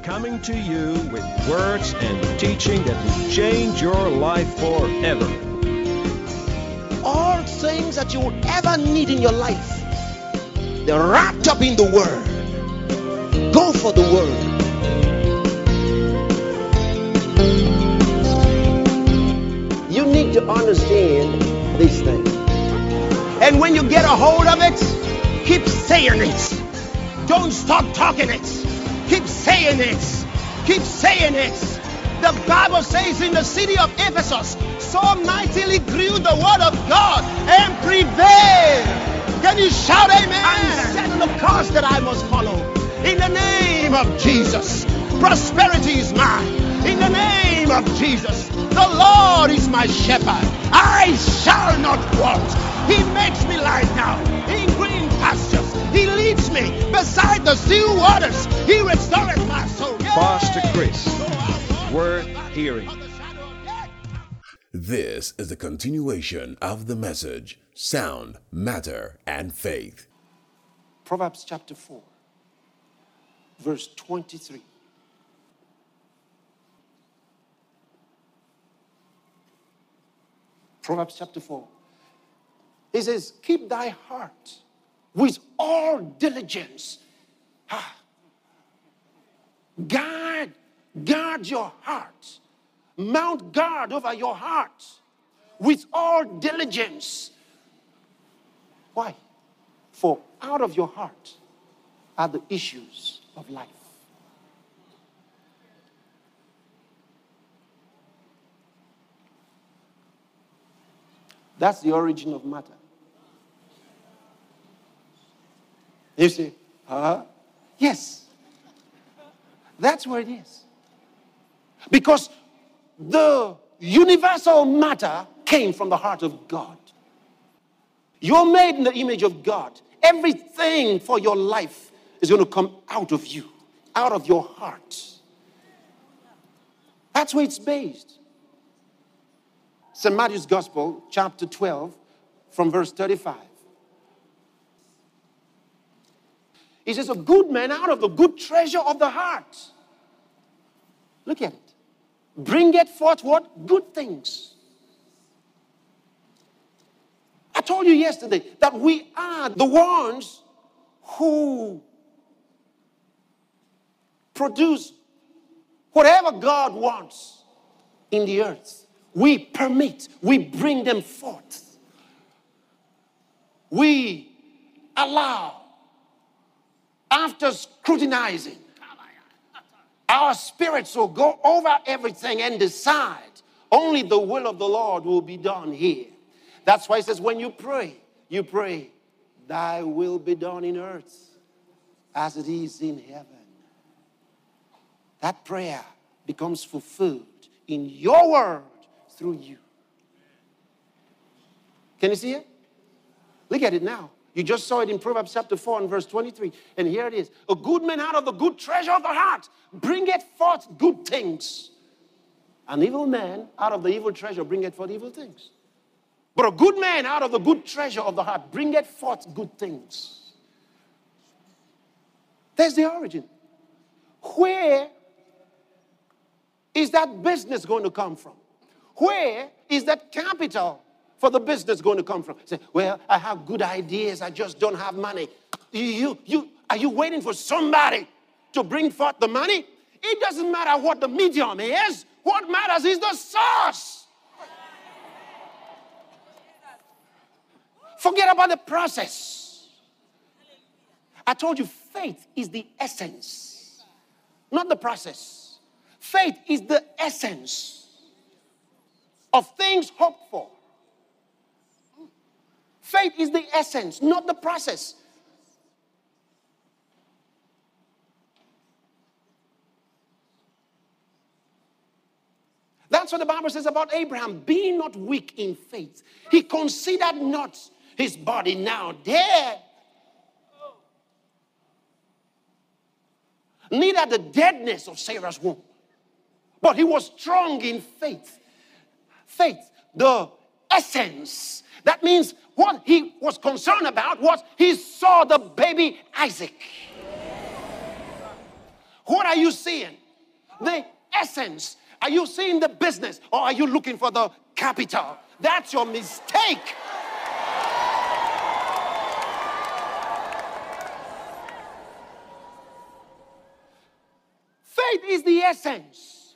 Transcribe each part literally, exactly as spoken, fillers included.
coming to you with words and teaching that will change your life forever. All things that you will ever need in your life, they're wrapped up in the Word. Go for the Word. You need to understand these things. And when you get a hold of it, keep saying it. Don't stop talking it. Keep saying it. Keep saying it. The Bible says in the city of Ephesus, so mightily grew the word of God and prevailed. Can you shout amen? I'm setting the course that I must follow. In the name of Jesus. Prosperity is mine. In the name of Jesus. The Lord is my shepherd. I shall not want. He makes me lie down in green pastures. He leads me beside the still waters. He restores my soul. Pastor Chris, worth hearing. This is the continuation of the message, Sound, Matter, and Faith. Proverbs chapter four, verse twenty-three. Proverbs chapter four. He says, keep thy heart with all diligence. Ah. Guard, guard your heart. Mount guard over your heart with all diligence. Why? For out of your heart are the issues of life. That's the origin of matter. You say, huh? Yes. That's where it is. Because the universal matter came from the heart of God. You're made in the image of God. Everything for your life is going to come out of you, out of your heart. That's where it's based. Saint Matthew's Gospel, chapter twelve, from verse thirty-five. He says, a good man out of the good treasure of the heart. Look at it. Bringeth forth what? Good things. I told you yesterday that we are the ones who produce whatever God wants in the earth. We permit, we bring them forth. We allow, after scrutinizing, our spirits will go over everything and decide only the will of the Lord will be done here. That's why it says when you pray, you pray, thy will be done in earth as it is in heaven. That prayer becomes fulfilled in your word through you. Can you see it? Look at it now. You just saw it in Proverbs chapter four and verse twenty-three. And here it is. A good man out of the good treasure of the heart bringeth forth good things. An evil man out of the evil treasure bringeth forth evil things. But a good man out of the good treasure of the heart bringeth forth good things. There's the origin. Where is that business going to come from? Where is that capital for the business going to come from? Say, well, I have good ideas. I just don't have money. You, you, are you waiting for somebody to bring forth the money? It doesn't matter what the medium is. What matters is the source. Forget about the process. I told you faith is the essence, not the process. Faith is the essence of things hoped for. Faith is the essence, not the process. That's what the Bible says about Abraham. Be not weak in faith. He considered not his body now dead, neither the deadness of Sarah's womb. But he was strong in faith. Faith, the essence. That means what he was concerned about was he saw the baby Isaac. What are you seeing? The essence. Are you seeing the business or are you looking for the capital? That's your mistake. Faith is the essence.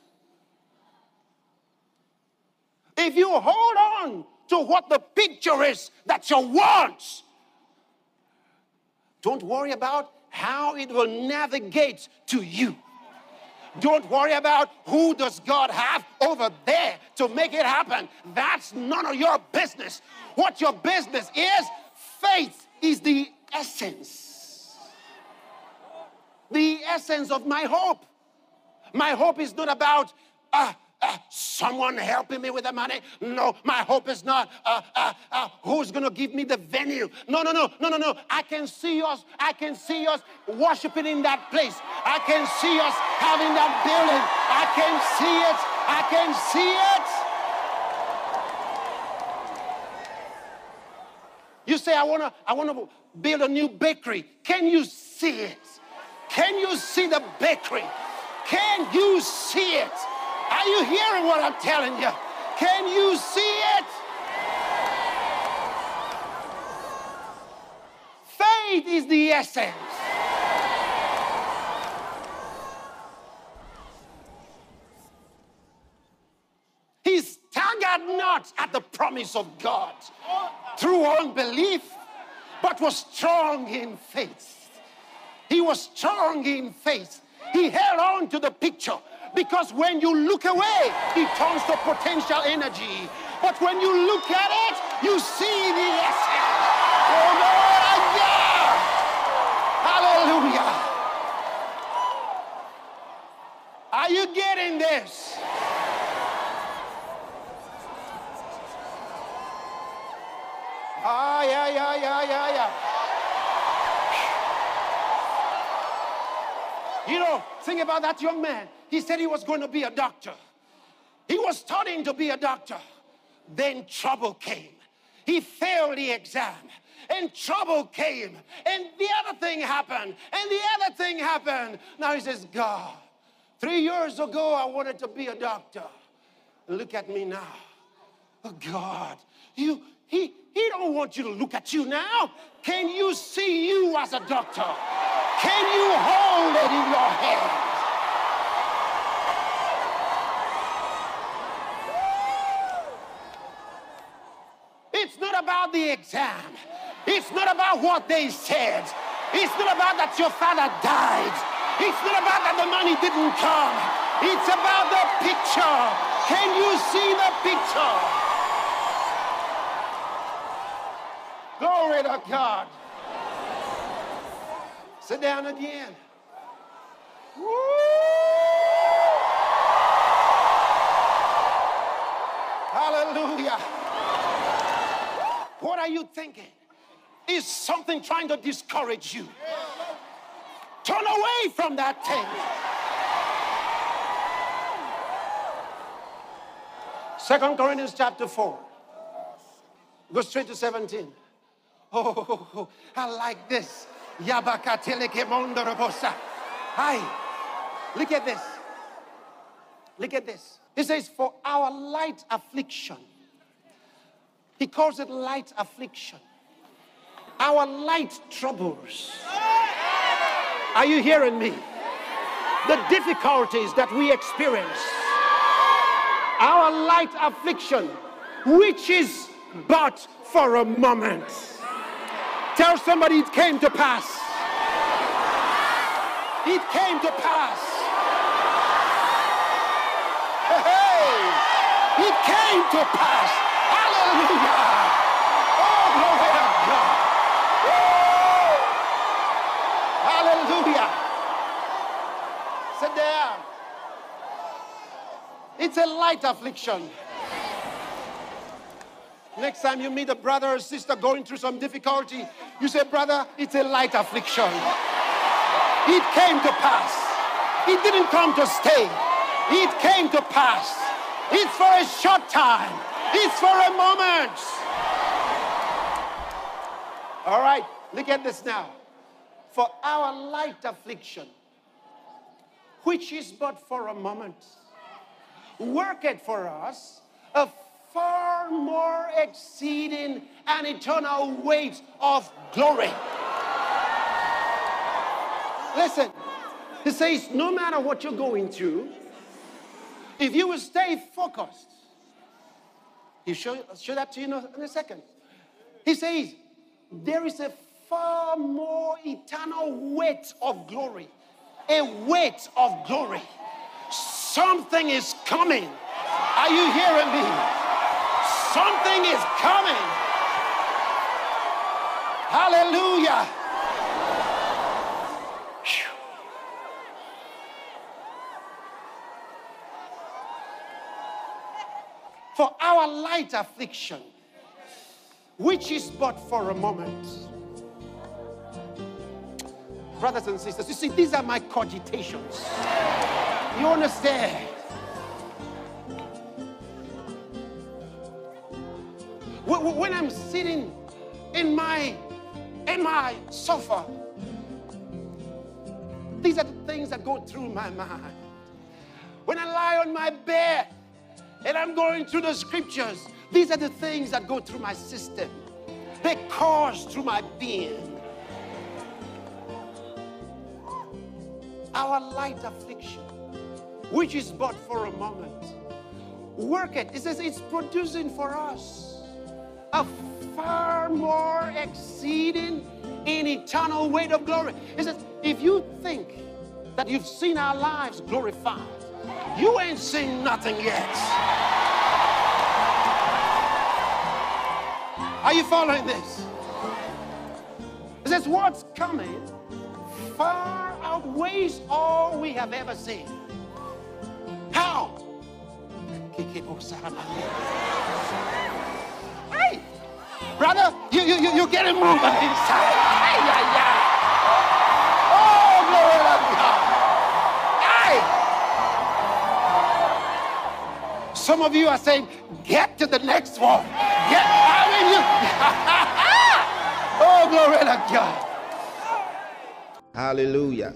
If you hold on to what the picture is that you want, don't worry about how it will navigate to you. Don't worry about who does God have over there to make it happen. That's none of your business. What your business is, faith is the essence. The essence of my hope. My hope is not about uh, uh, someone helping me with the money. No, my hope is not uh, uh, uh, who's going to give me the venue. No, no, no, no, no, no. I can see us. I can see us worshiping in that place. I can see us having that building. I can see it. I can see it. You say, I want to I want to build a new bakery. Can you see it? Can you see the bakery? Can you see it? Are you hearing what I'm telling you? Can you see it? Faith is the essence. He staggered not at the promise of God through unbelief, but was strong in faith. He was strong in faith. He held on to the picture because when you look away, it turns to potential energy. But when you look at it, you see the essence. Oh, Lord, yeah. Hallelujah. Are you getting this? Ah, yeah, yeah, yeah, yeah, yeah. You know, think about that young man. He said he was going to be a doctor. He was studying to be a doctor. Then trouble came. He failed the exam. And trouble came. And the other thing happened. And the other thing happened. Now he says, God, three years ago I wanted to be a doctor. Look at me now. Oh, God, you, he, he don't want you to look at you now. Can you see you as a doctor? Can you hold it in your hand? It's not about the exam. It's not about what they said. It's not about that your father died. It's not about that the money didn't come. It's about the picture. Can you see the picture? Glory to God. Sit down again. Woo! Hallelujah. What are you thinking? Is something trying to discourage you? Turn away from that thing. Second Corinthians chapter four. Go straight to seventeen. Oh, I like this. Hi. Look at this. Look at this. He says, for our light affliction. He calls it light affliction. Our light troubles. Are you hearing me? The difficulties that we experience. Our light affliction, which is but for a moment. Tell somebody it came to pass. It came to pass. Hey, it came to pass. Hallelujah. Oh, glory to God. Woo. Hallelujah. Sit down. It's a light affliction. Next time you meet a brother or sister going through some difficulty, you say, brother, it's a light affliction. It came to pass. It didn't come to stay. It came to pass. It's for a short time. It's for a moment. All right, look at this now. For our light affliction, which is but for a moment, worketh for us a far more exceeding and eternal weight of glory. Listen, he says, no matter what you're going through, if you will stay focused, he'll show, show that to you in a, in a second. He says, there is a far more eternal weight of glory. A weight of glory. Something is coming. Are you hearing me? Something is coming. Hallelujah. Whew. For our light affliction, which is but for a moment. Brothers and sisters, you see, these are my cogitations. You understand? When I'm sitting in my in my sofa, these are the things that go through my mind. When I lie on my bed and I'm going through the scriptures, these are the things that go through my system. They course through my being. Our light affliction, which is but for a moment, work it. It says it's producing for us a far more exceeding in eternal weight of glory. It says, if you think that you've seen our lives glorified, you ain't seen nothing yet. Are you following this? It says what's coming far outweighs all we have ever seen. How? Hey, brother, you you you you getting moving inside. Hey, yeah, yeah. Oh, glory to God. Hey. Some of you are saying, get to the next one. Get, I mean, you. Oh, glory to God. Hallelujah.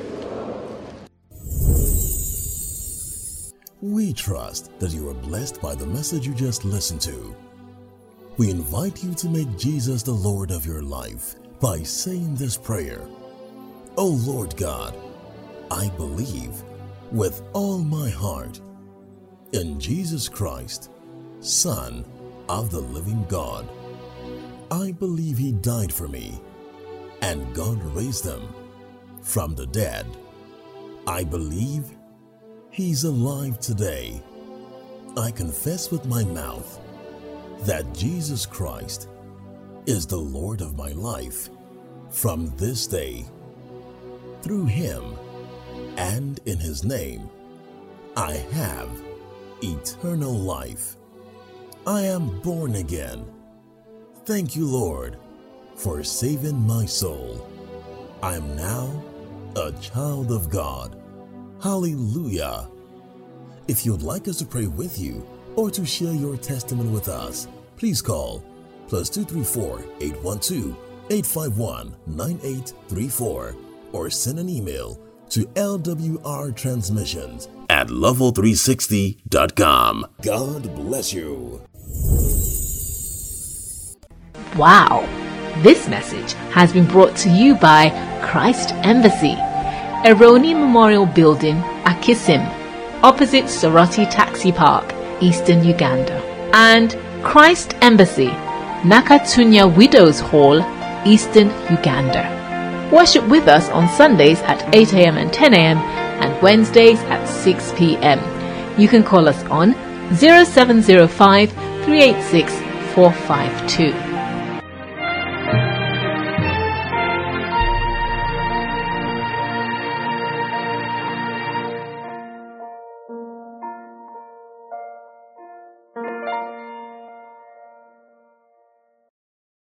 We trust that you are blessed by the message you just listened to. We invite you to make Jesus the Lord of your life by saying this prayer. O Lord God, I believe with all my heart in Jesus Christ, Son of the living God. I believe He died for me and God raised Him from the dead. I believe He's alive today. I confess with my mouth that Jesus Christ is the Lord of my life from this day. Through Him and in His name, I have eternal life. I am born again. Thank you, Lord, for saving my soul. I am now a child of God. Hallelujah. If you'd like us to pray with you or to share your testimony with us, please call plus two three four, eight one two, eight five one, nine eight three four or send an email to L W R transmissions at level three sixty dot com. God bless you. Wow. This message has been brought to you by Christ Embassy, Eroni Memorial Building, Akisim, opposite Soroti Taxi Park, Eastern Uganda, and Christ Embassy, Nakatunya Widows Hall, Eastern Uganda. Worship with us on Sundays at eight a.m. and ten a.m. and Wednesdays at six p.m. You can call us on zero seven zero five, three eight six, four five two.